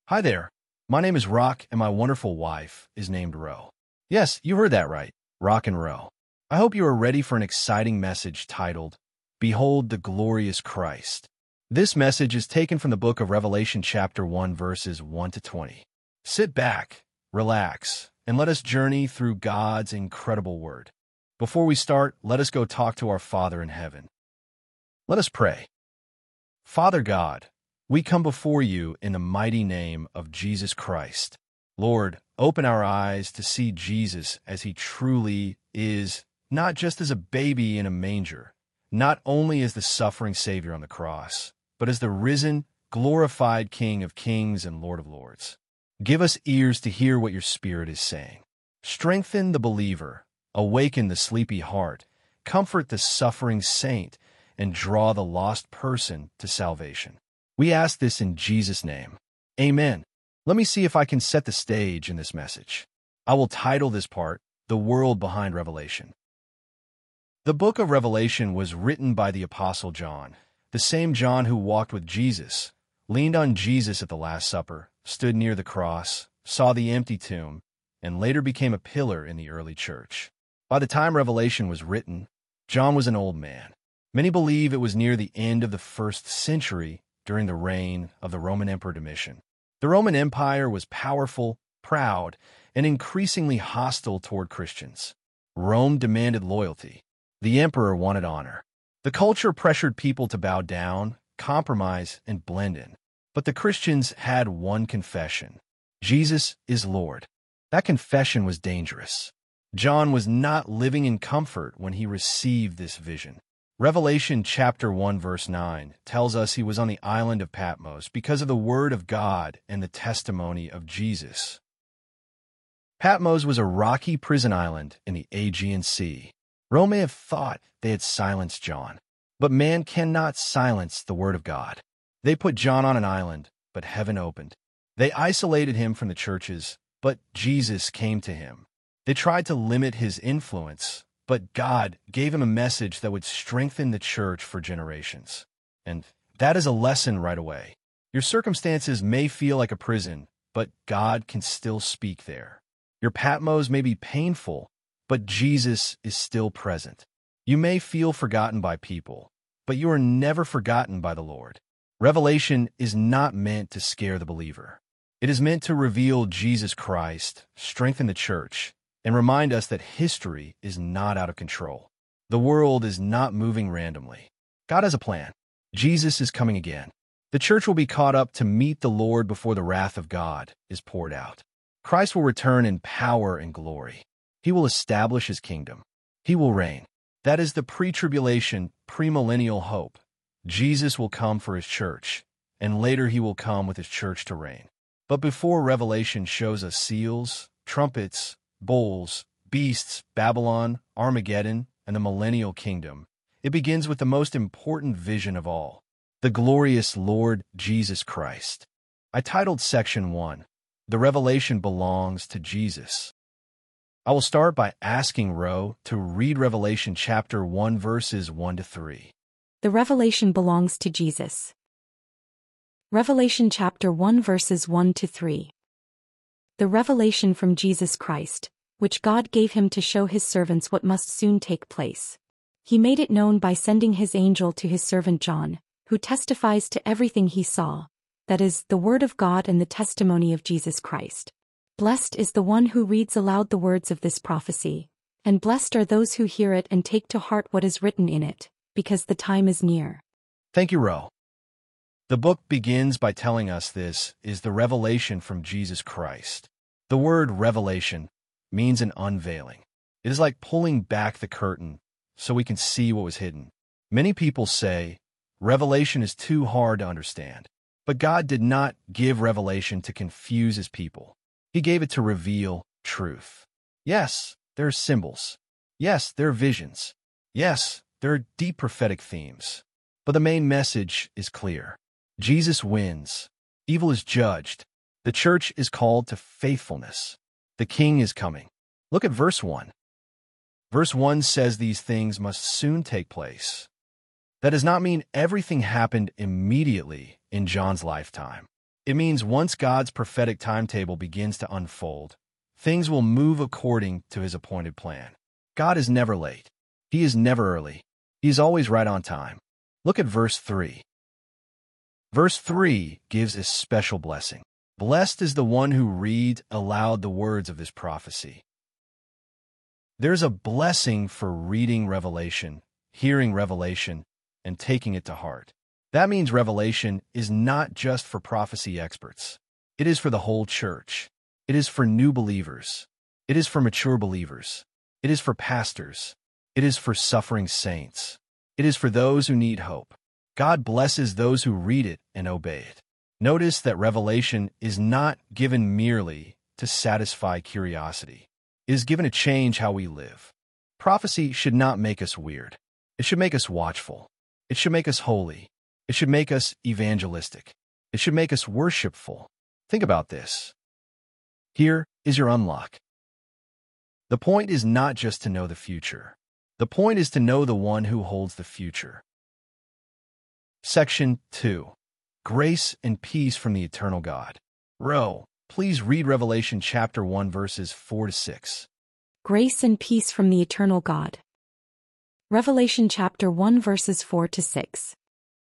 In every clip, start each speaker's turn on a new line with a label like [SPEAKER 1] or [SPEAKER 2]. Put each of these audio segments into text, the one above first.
[SPEAKER 1] Hi there. My name is Rock, and my wonderful wife is named Ro. Yes, you heard that right. Rock and Ro. I hope you are ready for an exciting message titled, Behold the Glorious Christ. This message is taken from the book of Revelation chapter 1, verses 1 to 20. Sit back, relax, and let us journey through God's incredible word. Before we start, let us go talk to our Father in heaven. Let us pray. Father God, we come before you in the mighty name of Jesus Christ. Lord, open our eyes to see Jesus as he truly is, not just as a baby in a manger, not only as the suffering Savior on the cross, but as the risen, glorified King of kings and Lord of lords. Give us ears to hear what your Spirit is saying. Strengthen the believer, awaken the sleepy heart, comfort the suffering saint, and draw the lost person to salvation. We ask this in Jesus' name. Amen. Let me see if I can set the stage in this message. I will title this part, The World Behind Revelation. The book of Revelation was written by the Apostle John, the same John who walked with Jesus, leaned on Jesus at the Last Supper, stood near the cross, saw the empty tomb, and later became a pillar in the early church. By the time Revelation was written, John was an old man. Many believe it was near the end of the 1st century during the reign of the Roman Emperor Domitian. The Roman Empire was powerful, proud, and increasingly hostile toward Christians. Rome demanded loyalty. The emperor wanted honor. The culture pressured people to bow down, compromise, and blend in. But the Christians had one confession: Jesus is Lord. That confession was dangerous. John was not living in comfort when he received this vision. Revelation chapter 1 verse 9 tells us he was on the island of Patmos because of the word of God and the testimony of Jesus. Patmos was a rocky prison island in the Aegean Sea. Rome may have thought they had silenced John, but man cannot silence the word of God. They put John on an island, but heaven opened. They isolated him from the churches, but Jesus came to him. They tried to limit his influence, but God gave him a message that would strengthen the church for generations. And that is a lesson right away. Your circumstances may feel like a prison, but God can still speak there. Your Patmos may be painful, but Jesus is still present. You may feel forgotten by people, but you are never forgotten by the Lord. Revelation is not meant to scare the believer. It is meant to reveal Jesus Christ, strengthen the church, and remind us that history is not out of control. The world is not moving randomly. God has a plan. Jesus is coming again. The church will be caught up to meet the Lord before the wrath of God is poured out. Christ will return in power and glory. He will establish his kingdom. He will reign. That is the pre-tribulation, premillennial hope. Jesus will come for his church, and later he will come with his church to reign. But before Revelation shows us seals, trumpets, bowls, beasts, Babylon, Armageddon, and the millennial kingdom, it begins with the most important vision of all, the glorious Lord Jesus Christ. I titled Section 1, The Revelation Belongs to Jesus. I will start by asking Ro to read Revelation chapter 1 verses 1 to 3.
[SPEAKER 2] The revelation belongs to Jesus. Revelation chapter 1 verses 1 to 3. The revelation from Jesus Christ, which God gave him to show his servants what must soon take place. He made it known by sending his angel to his servant John, who testifies to everything he saw, that is, the word of God and the testimony of Jesus Christ. Blessed is the one who reads aloud the words of this prophecy, and blessed are those who hear it and take to heart what is written in it, because the time is near.
[SPEAKER 1] Thank you, Ro. The book begins by telling us this is the revelation from Jesus Christ. The word revelation means an unveiling. It is like pulling back the curtain so we can see what was hidden. Many people say, revelation is too hard to understand. But God did not give revelation to confuse his people. He gave it to reveal truth. Yes, there are symbols. Yes, there are visions. Yes, there are deep prophetic themes. But the main message is clear. Jesus wins. Evil is judged. The church is called to faithfulness. The King is coming. Look at verse 1. Verse 1 says these things must soon take place. That does not mean everything happened immediately in John's lifetime. It means once God's prophetic timetable begins to unfold, things will move according to his appointed plan. God is never late. He is never early. He is always right on time. Look at verse 3. Verse 3 gives a special blessing. Blessed is the one who reads aloud the words of this prophecy. There's a blessing for reading Revelation, hearing Revelation, and taking it to heart. That means Revelation is not just for prophecy experts. It is for the whole church. It is for new believers. It is for mature believers. It is for pastors. It is for suffering saints. It is for those who need hope. God blesses those who read it and obey it. Notice that Revelation is not given merely to satisfy curiosity. It is given to change how we live. Prophecy should not make us weird. It should make us watchful. It should make us holy. It should make us evangelistic. It should make us worshipful. Think about this. Here is your unlock. The point is not just to know the future. The point is to know the one who holds the future. Section 2. Grace and peace from the eternal God. Row, please read Revelation chapter 1 verses 4 to 6.
[SPEAKER 2] Grace and peace from the eternal God. Revelation chapter 1 verses 4 to 6.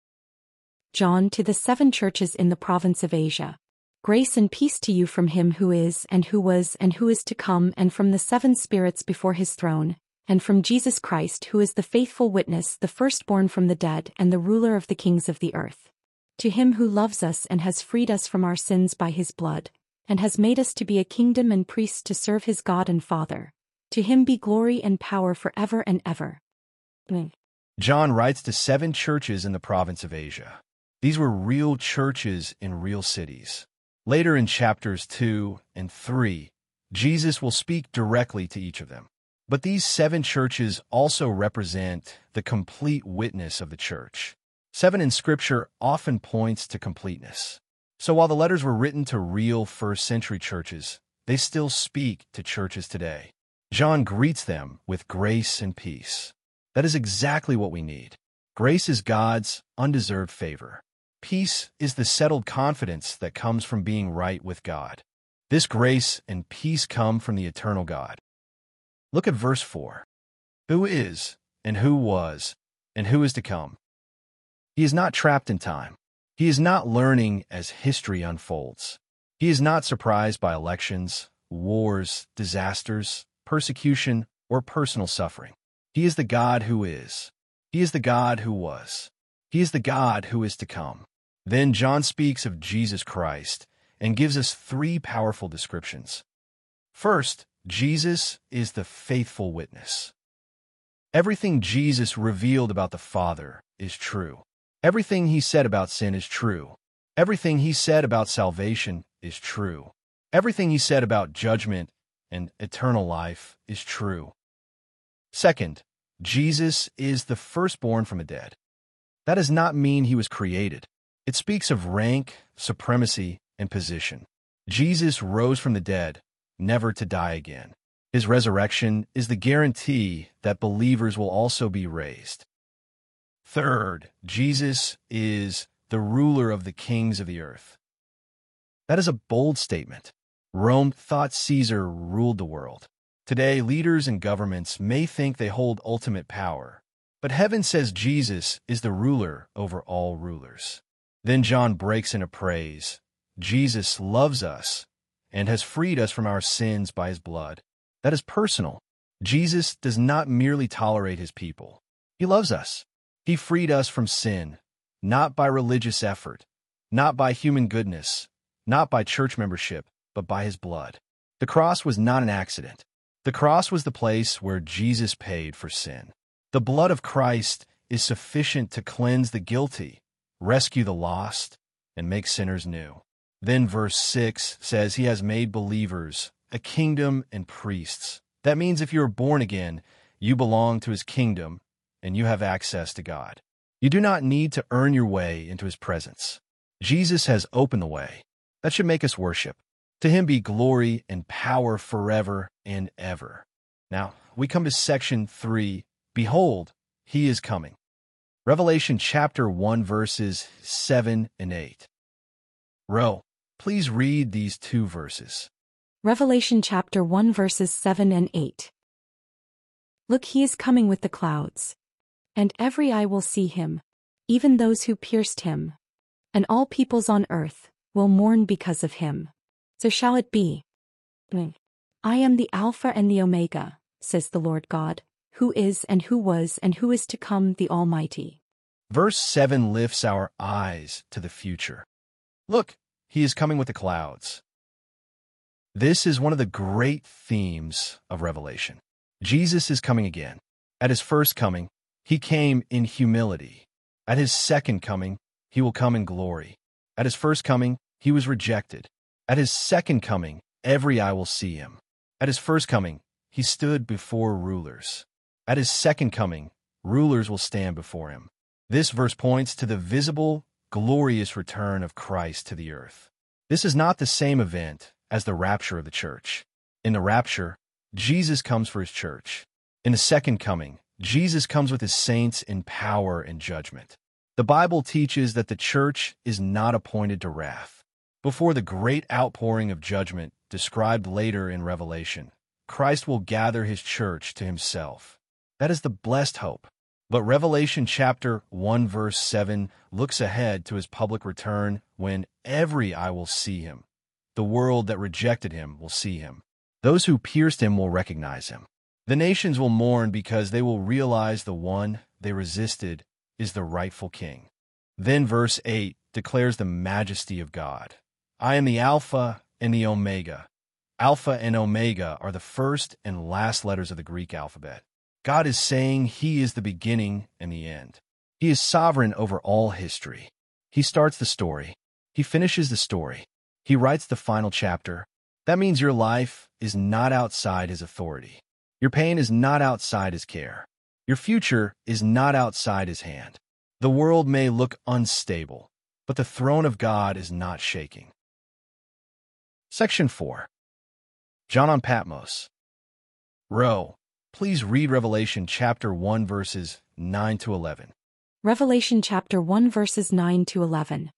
[SPEAKER 2] John, to the 7 churches in the province of Asia. Grace and peace to you from him who is, and who was, and who is to come, and from the 7 spirits before his throne, and from Jesus Christ, who is the faithful witness, the firstborn from the dead, and the ruler of the kings of the earth. To him who loves us and has freed us from our sins by his blood, and has made us to be a kingdom and priests to serve his God and Father. To him be glory and power forever and ever. Amen.
[SPEAKER 1] John writes to 7 churches in the province of Asia. These were real churches in real cities. Later in chapters 2 and 3, Jesus will speak directly to each of them. But these 7 churches also represent the complete witness of the church. 7 in Scripture often points to completeness. So while the letters were written to real first-century churches, they still speak to churches today. John greets them with grace and peace. That is exactly what we need. Grace is God's undeserved favor. Peace is the settled confidence that comes from being right with God. This grace and peace come from the eternal God. Look at verse 4. Who is, and who was, and who is to come. He is not trapped in time. He is not learning as history unfolds. He is not surprised by elections, wars, disasters, persecution, or personal suffering. He is the God who is. He is the God who was. He is the God who is to come. Then John speaks of Jesus Christ and gives us 3 powerful descriptions. First, Jesus is the faithful witness. Everything Jesus revealed about the Father is true. Everything he said about sin is true. Everything he said about salvation is true. Everything he said about judgment and eternal life is true. Second, Jesus is the firstborn from the dead. That does not mean he was created. It speaks of rank, supremacy, and position. Jesus rose from the dead, never to die again. His resurrection is the guarantee that believers will also be raised. Third, Jesus is the ruler of the kings of the earth. That is a bold statement. Rome thought Caesar ruled the world. Today, leaders and governments may think they hold ultimate power, but heaven says Jesus is the ruler over all rulers. Then John breaks into praise. Jesus loves us and has freed us from our sins by his blood. That is personal. Jesus does not merely tolerate his people. He loves us. He freed us from sin, not by religious effort, not by human goodness, not by church membership, but by his blood. The cross was not an accident. The cross was the place where Jesus paid for sin. The blood of Christ is sufficient to cleanse the guilty, rescue the lost, and make sinners new. Then verse 6 says he has made believers a kingdom and priests. That means if you are born again, you belong to his kingdom and you have access to God. You do not need to earn your way into his presence. Jesus has opened the way. That should make us worship. To him be glory and power forever and ever. Now, we come to section 3. Behold, he is coming. Revelation chapter 1 verses 7 and 8. Row, please read these two verses.
[SPEAKER 2] Revelation chapter 1 verses 7 and 8. Look, he is coming with the clouds. And every eye will see him, even those who pierced him. And all peoples on earth will mourn because of him. So shall it be. I am the Alpha and the Omega, says the Lord God, who is and who was and who is to come, the Almighty.
[SPEAKER 1] Verse 7 lifts our eyes to the future. Look, he is coming with the clouds. This is one of the great themes of Revelation. Jesus is coming again. At his first coming, he came in humility. At his second coming, he will come in glory. At his first coming, he was rejected. At his second coming, every eye will see him. At his first coming, he stood before rulers. At his second coming, rulers will stand before him. This verse points to the visible, glorious return of Christ to the earth. This is not the same event as the rapture of the church. In the rapture, Jesus comes for his church. In the second coming, Jesus comes with his saints in power and judgment. The Bible teaches that the church is not appointed to wrath. Before the great outpouring of judgment described later in Revelation, Christ will gather his church to himself. That is the blessed hope. But Revelation chapter 1 verse 7 looks ahead to his public return when every eye will see him. The world that rejected him will see him. Those who pierced him will recognize him. The nations will mourn because they will realize the one they resisted is the rightful king. Then verse 8 declares the majesty of God. I am the Alpha and the Omega. Alpha and Omega are the first and last letters of the Greek alphabet. God is saying he is the beginning and the end. He is sovereign over all history. He starts the story. He finishes the story. He writes the final chapter. That means your life is not outside his authority. Your pain is not outside his care. Your future is not outside his hand. The world may look unstable, but the throne of God is not shaking. Section 4. John on Patmos. Row, please read Revelation chapter 1 verses 9 to 11.
[SPEAKER 2] Revelation chapter 1 verses 9 to 11.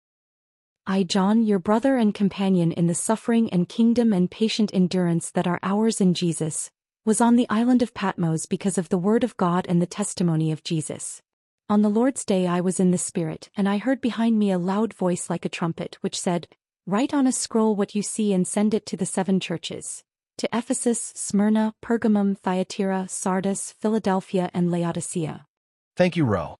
[SPEAKER 2] I, John, your brother and companion in the suffering and kingdom and patient endurance that are ours in Jesus, was on the island of Patmos because of the word of God and the testimony of Jesus. On the Lord's day I was in the Spirit, and I heard behind me a loud voice like a trumpet, which said, Write on a scroll what you see and send it to the 7 churches, to Ephesus, Smyrna, Pergamum, Thyatira, Sardis, Philadelphia, and Laodicea.
[SPEAKER 1] Thank you, Row.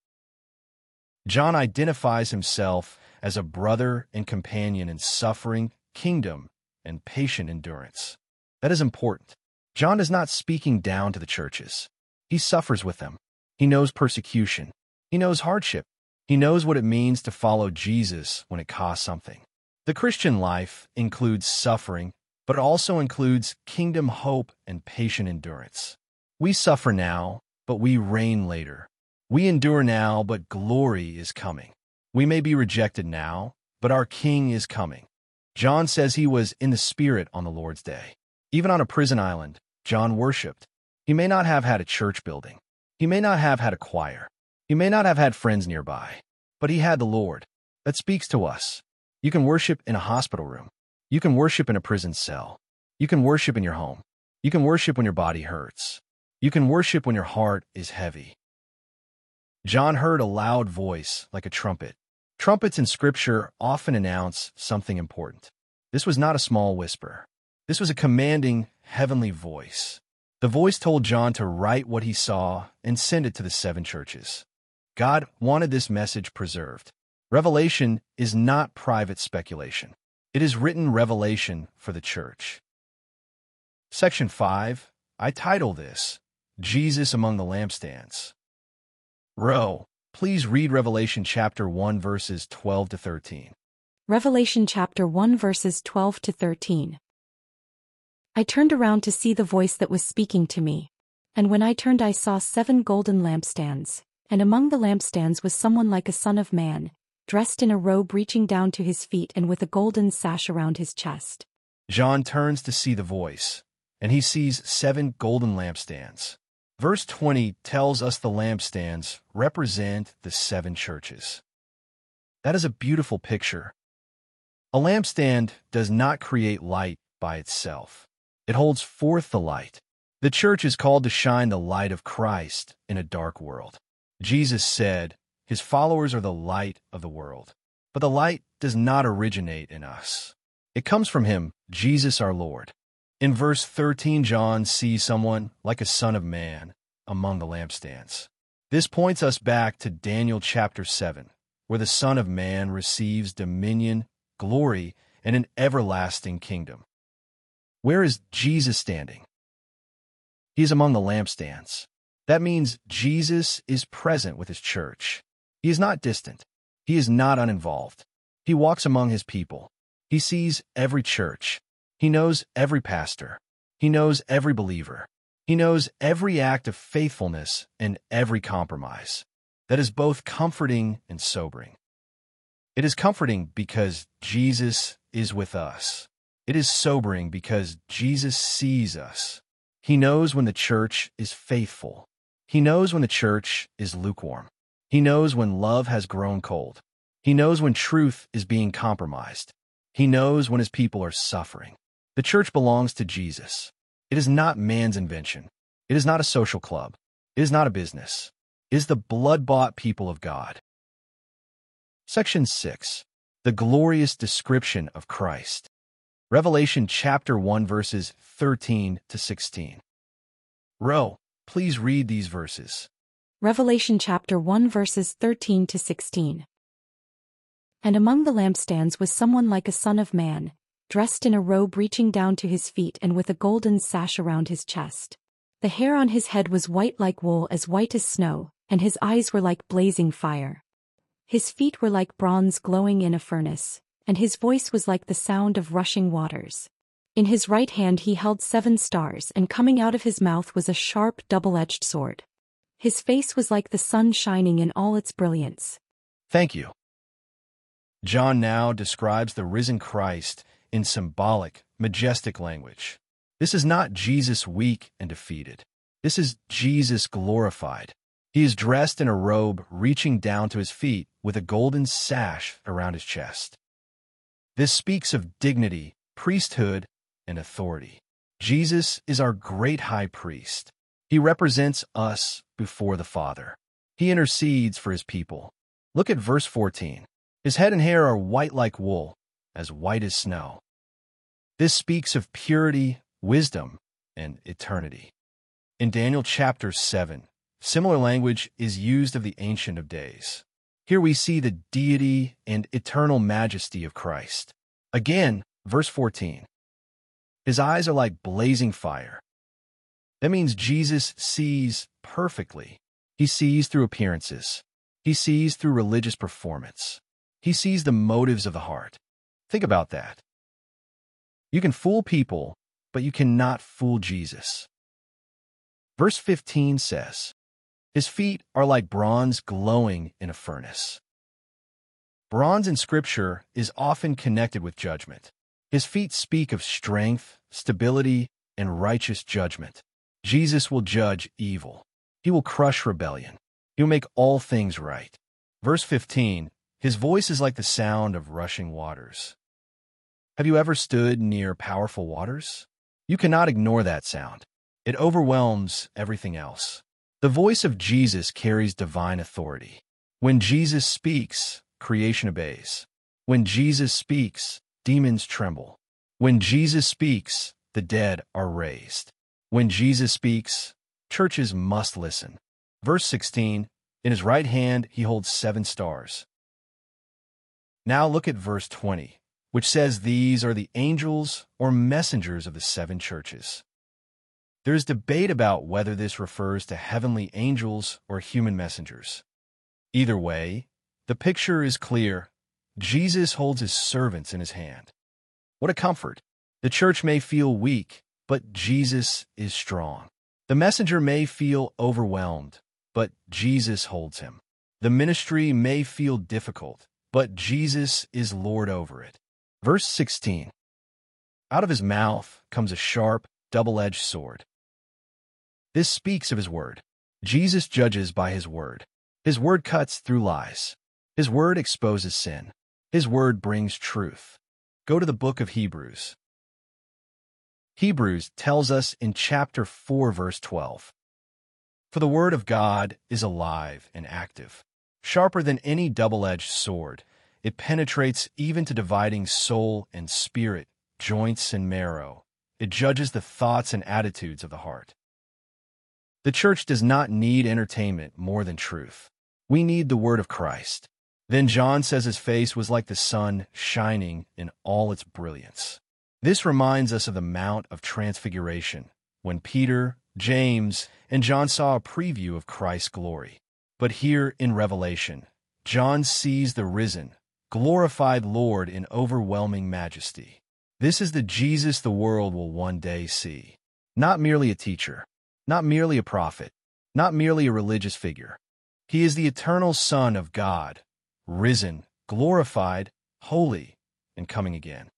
[SPEAKER 1] John identifies himself as a brother and companion in suffering, kingdom, and patient endurance. That is important. John is not speaking down to the churches. He suffers with them. He knows persecution. He knows hardship. He knows what it means to follow Jesus when it costs something. The Christian life includes suffering, but it also includes kingdom hope and patient endurance. We suffer now, but we reign later. We endure now, but glory is coming. We may be rejected now, but our King is coming. John says he was in the Spirit on the Lord's day. Even on a prison island, John worshiped. He may not have had a church building. He may not have had a choir. He may not have had friends nearby. But he had the Lord. That speaks to us. You can worship in a hospital room. You can worship in a prison cell. You can worship in your home. You can worship when your body hurts. You can worship when your heart is heavy. John heard a loud voice like a trumpet. Trumpets in Scripture often announce something important. This was not a small whisper. This was a commanding, heavenly voice. The voice told John to write what he saw and send it to the 7 churches. God wanted this message preserved. Revelation is not private speculation. It is written revelation for the church. Section 5. I title this, Jesus Among the Lampstands. Row, please read Revelation chapter 1 verses 12 to 13.
[SPEAKER 2] Revelation chapter 1 verses 12 to 13. I turned around to see the voice that was speaking to me. And when I turned I saw 7 golden lampstands, and among the lampstands was someone like a son of man, dressed in a robe reaching down to his feet and with a golden sash around his chest.
[SPEAKER 1] John turns to see the voice, and he sees 7 golden lampstands. Verse 20 tells us the lampstands represent the 7 churches. That is a beautiful picture. A lampstand does not create light by itself. It holds forth the light. The church is called to shine the light of Christ in a dark world. Jesus said, His followers are the light of the world. But the light does not originate in us. It comes from Him, Jesus our Lord. In verse 13, John sees someone like a son of man among the lampstands. This points us back to Daniel chapter 7, where the Son of Man receives dominion, glory, and an everlasting kingdom. Where is Jesus standing? He is among the lampstands. That means Jesus is present with His church. He is not distant. He is not uninvolved. He walks among His people. He sees every church. He knows every pastor. He knows every believer. He knows every act of faithfulness and every compromise. That is both comforting and sobering. It is comforting because Jesus is with us. It is sobering because Jesus sees us. He knows when the church is faithful. He knows when the church is lukewarm. He knows when love has grown cold. He knows when truth is being compromised. He knows when His people are suffering. The church belongs to Jesus. It is not man's invention. It is not a social club. It is not a business. It is the blood-bought people of God. Section 6. The glorious description of Christ. Revelation chapter 1 verses 13 to 16. Ro, please read these verses.
[SPEAKER 2] Revelation chapter 1 verses 13 to 16. And among the lampstands was someone like a son of man, dressed in a robe reaching down to his feet and with a golden sash around his chest. The hair on his head was white like wool, as white as snow, and his eyes were like blazing fire. His feet were like bronze glowing in a furnace, and his voice was like the sound of rushing waters. In his right hand he held 7 stars, and coming out of his mouth was a sharp double-edged sword. His face was like the sun shining in all its brilliance.
[SPEAKER 1] Thank you. John now describes the risen Christ in symbolic, majestic language. This is not Jesus weak and defeated. This is Jesus glorified. He is dressed in a robe reaching down to his feet with a golden sash around his chest. This speaks of dignity, priesthood, and authority. Jesus is our great high priest. He represents us before the Father. He intercedes for His people. Look at verse 14. His head and hair are white like wool, as white as snow. This speaks of purity, wisdom, and eternity. In Daniel chapter 7, similar language is used of the Ancient of Days. Here we see the deity and eternal majesty of Christ. Again, verse 14. His eyes are like blazing fire. That means Jesus sees perfectly. He sees through appearances. He sees through religious performance. He sees the motives of the heart. Think about that. You can fool people, but you cannot fool Jesus. Verse 15 says, His feet are like bronze glowing in a furnace. Bronze in Scripture is often connected with judgment. His feet speak of strength, stability, and righteous judgment. Jesus will judge evil. He will crush rebellion. He will make all things right. Verse 15, His voice is like the sound of rushing waters. Have you ever stood near powerful waters? You cannot ignore that sound. It overwhelms everything else. The voice of Jesus carries divine authority. When Jesus speaks, creation obeys. When Jesus speaks, demons tremble. When Jesus speaks, the dead are raised. When Jesus speaks, churches must listen. Verse 16, in His right hand He holds 7 stars. Now look at verse 20, which says these are the angels or messengers of the 7 churches. There is debate about whether this refers to heavenly angels or human messengers. Either way, the picture is clear. Jesus holds His servants in His hand. What a comfort! The church may feel weak, but Jesus is strong. The messenger may feel overwhelmed, but Jesus holds him. The ministry may feel difficult, but Jesus is Lord over it. Verse 16. Out of His mouth comes a sharp, double-edged sword. This speaks of His word. Jesus judges by His word. His word cuts through lies. His word exposes sin. His word brings truth. go to the book of Hebrews. Hebrews tells us in chapter 4, verse 12, "For the word of God is alive and active, sharper than any double-edged sword. It penetrates even to dividing soul and spirit, joints and marrow. It judges the thoughts and attitudes of the heart." The church does not need entertainment more than truth. We need the word of Christ. Then John says his face was like the sun shining in all its brilliance. This reminds us of the Mount of Transfiguration, when Peter, James, and John saw a preview of Christ's glory. But here in Revelation, John sees the risen, glorified Lord in overwhelming majesty. This is the Jesus the world will one day see. Not merely a teacher, not merely a prophet, not merely a religious figure. He is the eternal Son of God, risen, glorified, holy, and coming again.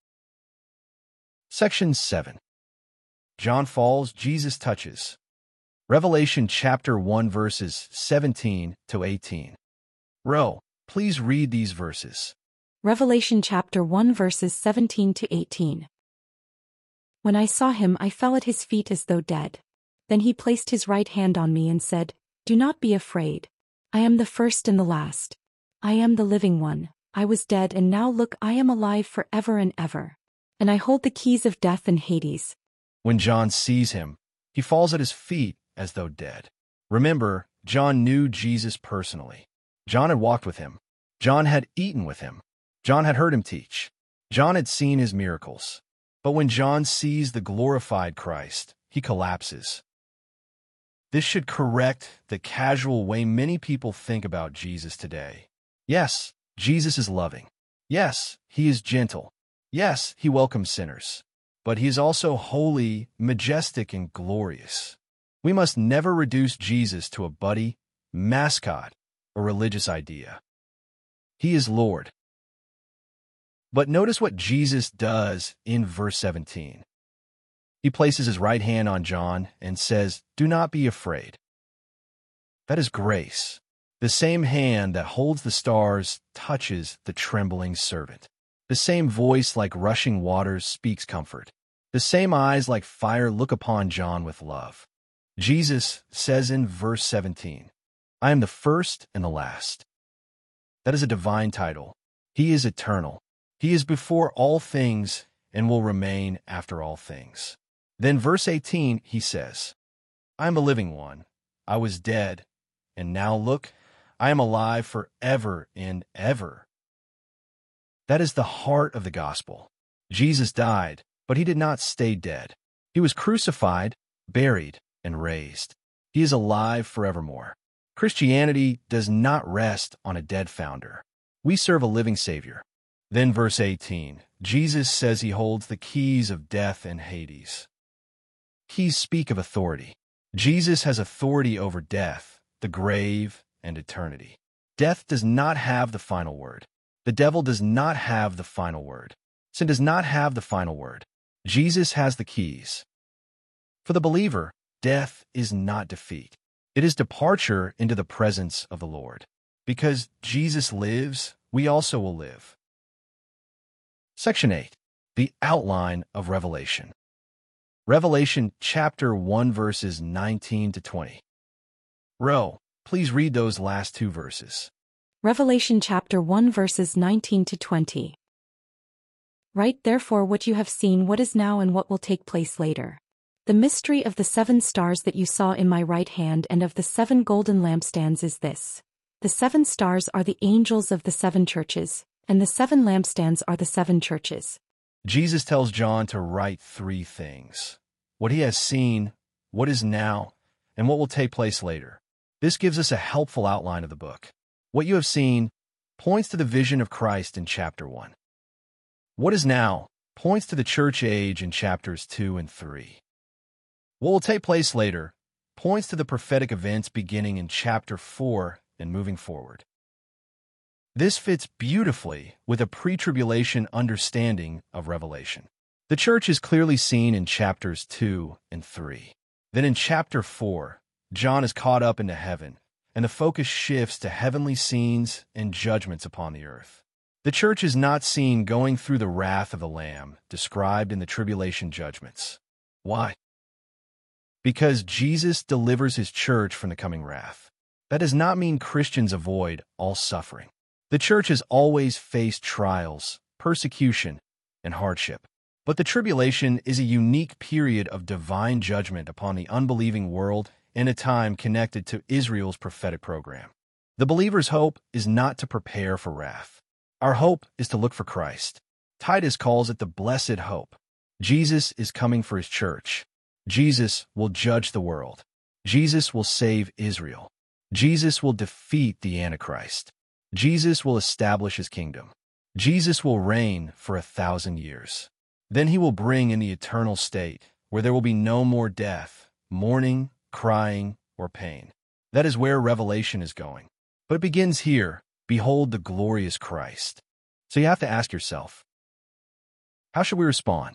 [SPEAKER 1] Section 7. John falls, Jesus touches. Revelation chapter 1 verses 17 to 18. Ro, please read these verses.
[SPEAKER 2] Revelation chapter 1 verses 17 to 18. When I saw him, I fell at his feet as though dead. Then he placed his right hand on me and said, "Do not be afraid. I am the first and the last. I am the living one. I was dead, and now look, I am alive forever and ever. And I hold the keys of death and Hades."
[SPEAKER 1] When John sees him, he falls at his feet as though dead. Remember, John knew Jesus personally. John had walked with him. John had eaten with him. John had heard him teach. John had seen his miracles. But when John sees the glorified Christ, he collapses. This should correct the casual way many people think about Jesus today. Yes, Jesus is loving. Yes, he is gentle. Yes, he welcomes sinners. But he is also holy, majestic, and glorious. We must never reduce Jesus to a buddy, mascot, or religious idea. He is Lord. But notice what Jesus does in verse 17. He places his right hand on John and says, "Do not be afraid." That is grace. The same hand that holds the stars touches the trembling servant. The same voice like rushing waters speaks comfort. The same eyes like fire look upon John with love. Jesus says in verse 17, "I am the first and the last." That is a divine title. He is eternal. He is before all things and will remain after all things. Then verse 18, he says, "I am the living one. I was dead, and now look, I am alive forever and ever." That is the heart of the gospel. Jesus died, but he did not stay dead. He was crucified, buried, and raised. He is alive forevermore. Christianity does not rest on a dead founder. We serve a living Savior. Then verse 18, Jesus says he holds the keys of death and Hades. Keys speak of authority. Jesus has authority over death, the grave, and eternity. Death does not have the final word. The devil does not have the final word. Sin does not have the final word. Jesus has the keys. For the believer, death is not defeat. It is departure into the presence of the Lord. Because Jesus lives, we also will live. Section 8. The outline of Revelation. Revelation chapter 1 verses 19 to 20. Ro, please read those last two verses.
[SPEAKER 2] Revelation chapter 1 verses 19 to 20. Write therefore what you have seen, what is now, and what will take place later. The mystery of the 7 stars that you saw in my right hand and of the 7 golden lampstands is this. The 7 stars are the angels of the 7 churches, and the 7 lampstands are the 7 churches.
[SPEAKER 1] Jesus tells John to write 3 things: what he has seen, what is now, and what will take place later. This gives us a helpful outline of the book. What you have seen points to the vision of Christ in chapter 1. What is now points to the church age in chapters 2 and 3. What will take place later points to the prophetic events beginning in chapter 4 and moving forward. This fits beautifully with a pre-tribulation understanding of Revelation. The church is clearly seen in chapters 2 and 3. Then in chapter 4, John is caught up into heaven, and the focus shifts to heavenly scenes and judgments upon the earth. The church is not seen going through the wrath of the Lamb described in the tribulation judgments. Why? Because Jesus delivers his church from the coming wrath. That does not mean Christians avoid all suffering. The church has always faced trials, persecution, and hardship. But the tribulation is a unique period of divine judgment upon the unbelieving world in a time connected to Israel's prophetic program. The believer's hope is not to prepare for wrath. Our hope is to look for Christ. Titus calls it the blessed hope. Jesus is coming for his church. Jesus will judge the world. Jesus will save Israel. Jesus will defeat the Antichrist. Jesus will establish his kingdom. Jesus will reign for 1,000 years. Then he will bring in the eternal state, where there will be no more death, mourning, crying, or pain. That is where Revelation is going. But it begins here. Behold the glorious Christ. So you have to ask yourself, how should we respond?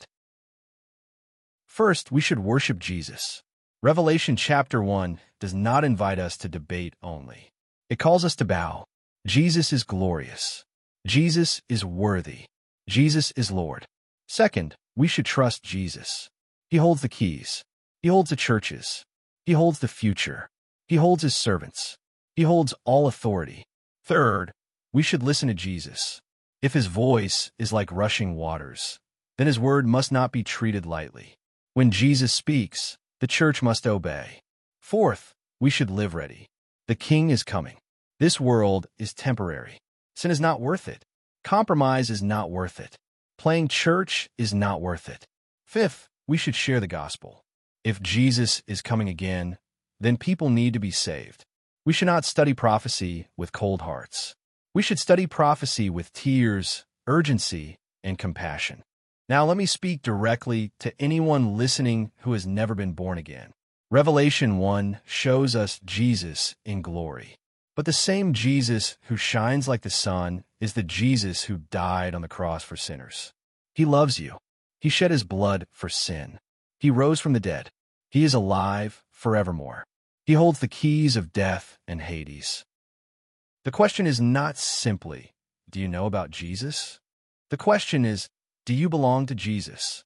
[SPEAKER 1] First, we should worship Jesus. Revelation chapter 1 does not invite us to debate only. It calls us to bow. Jesus is glorious. Jesus is worthy. Jesus is Lord. Second, we should trust Jesus. He holds the keys. He holds the churches. He holds the future. He holds his servants. He holds all authority. Third, we should listen to Jesus. If his voice is like rushing waters, then his word must not be treated lightly. When Jesus speaks, the church must obey. Fourth, we should live ready. The King is coming. This world is temporary. Sin is not worth it. Compromise is not worth it. Playing church is not worth it. Fifth, we should share the gospel. If Jesus is coming again, then people need to be saved. We should not study prophecy with cold hearts. We should study prophecy with tears, urgency, and compassion. Now let me speak directly to anyone listening who has never been born again. Revelation 1 shows us Jesus in glory. But the same Jesus who shines like the sun is the Jesus who died on the cross for sinners. He loves you. He shed his blood for sin. He rose from the dead. He is alive forevermore. He holds the keys of death and Hades. The question is not simply, do you know about Jesus? The question is, do you belong to Jesus?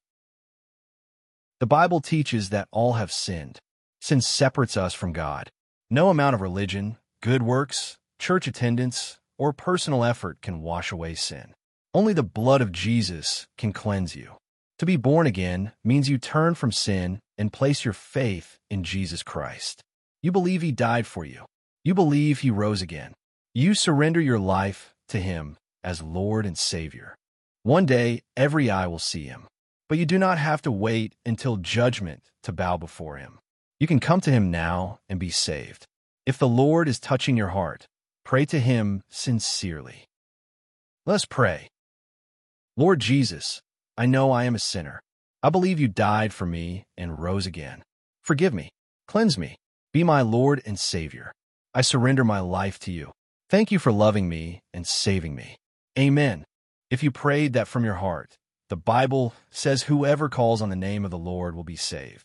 [SPEAKER 1] The Bible teaches that all have sinned. Sin separates us from God. No amount of religion, good works, church attendance, or personal effort can wash away sin. Only the blood of Jesus can cleanse you. To be born again means you turn from sin and place your faith in Jesus Christ. You believe he died for you. You believe he rose again. You surrender your life to him as Lord and Savior. One day, every eye will see him. But you do not have to wait until judgment to bow before him. You can come to him now and be saved. If the Lord is touching your heart, pray to him sincerely. Let's pray. Lord Jesus, I know I am a sinner. I believe you died for me and rose again. Forgive me. Cleanse me. Be my Lord and Savior. I surrender my life to you. Thank you for loving me and saving me. Amen. If you prayed that from your heart, the Bible says whoever calls on the name of the Lord will be saved.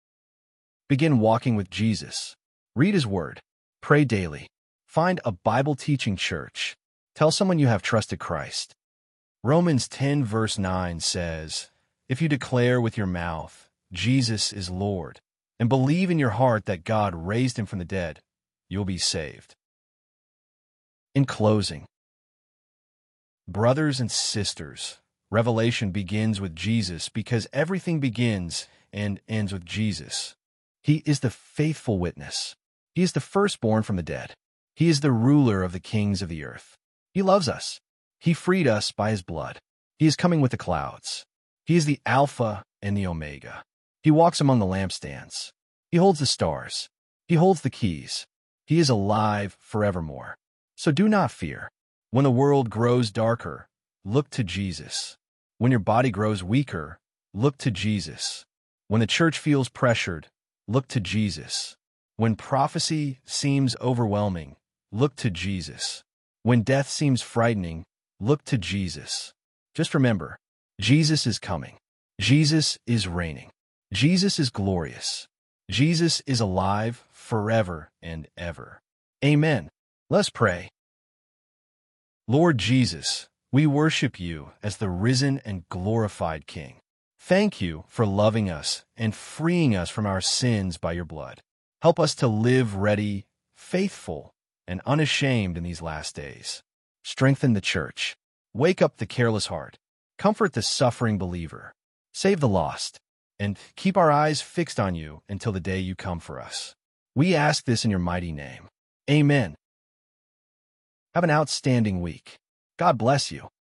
[SPEAKER 1] Begin walking with Jesus. Read his word. Pray daily. Find a Bible-teaching church. Tell someone you have trusted Christ. Romans 10 verse 9 says, if you declare with your mouth, Jesus is Lord, and believe in your heart that God raised him from the dead, you'll be saved. In closing, brothers and sisters, Revelation begins with Jesus because everything begins and ends with Jesus. He is the faithful witness. He is the firstborn from the dead. He is the ruler of the kings of the earth. He loves us. He freed us by his blood. He is coming with the clouds. He is the Alpha and the Omega. He walks among the lampstands. He holds the stars. He holds the keys. He is alive forevermore. So do not fear. When the world grows darker, look to Jesus. When your body grows weaker, look to Jesus. When the church feels pressured, look to Jesus. When prophecy seems overwhelming, look to Jesus. When death seems frightening, look to Jesus. Just remember, Jesus is coming. Jesus is reigning. Jesus is glorious. Jesus is alive forever and ever. Amen. Let's pray. Lord Jesus, We worship you as the risen and glorified King. Thank you for loving us and freeing us from our sins by your blood. Help us to live ready, faithful, and unashamed in these last days. Strengthen the church. Wake up the careless heart. Comfort the suffering believer. Save the lost. And keep our eyes fixed on you until the day you come for us. We ask this in your mighty name. Amen. Have an outstanding week. God bless you.